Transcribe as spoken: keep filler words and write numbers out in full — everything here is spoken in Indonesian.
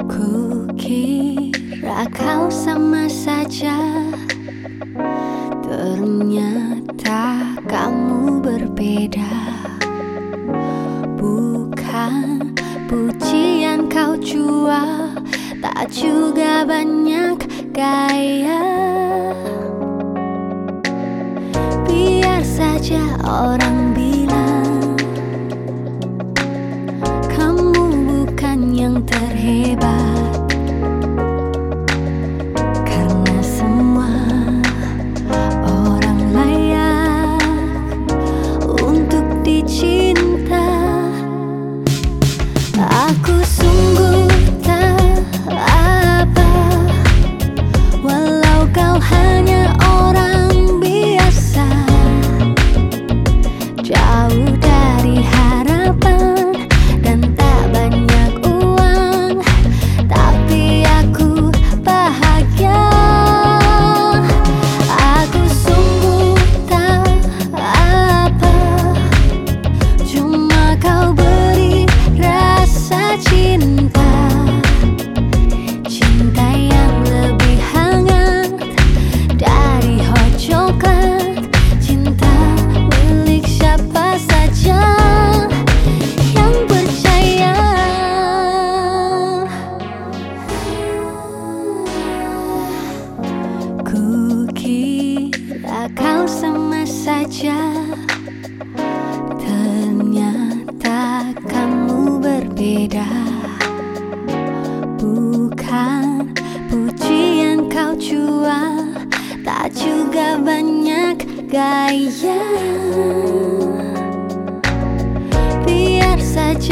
Kukira kau sama saja, ternyata kamu berbeda. Bukan pujian kau jual, tak juga banyak gaya. Biar saja orang bilang kamu bukan yang terhebat, karena semua orang layak untuk dicinta. Aku sungguh tak apa, walau kau hanya orang biasa, jauh dari harapan dan tak banyak uang, tapi aku bahagia. Aku sungguh tak apa, cuma kau beri rasa cinta, cinta yang lebih hangat dari hot coklat, cinta milik siapa saja yang percaya. Kukira kau sama saja, ternyata kamu berbeda. Bukan pujian kau jual, tak juga banyak gaya. Biar saja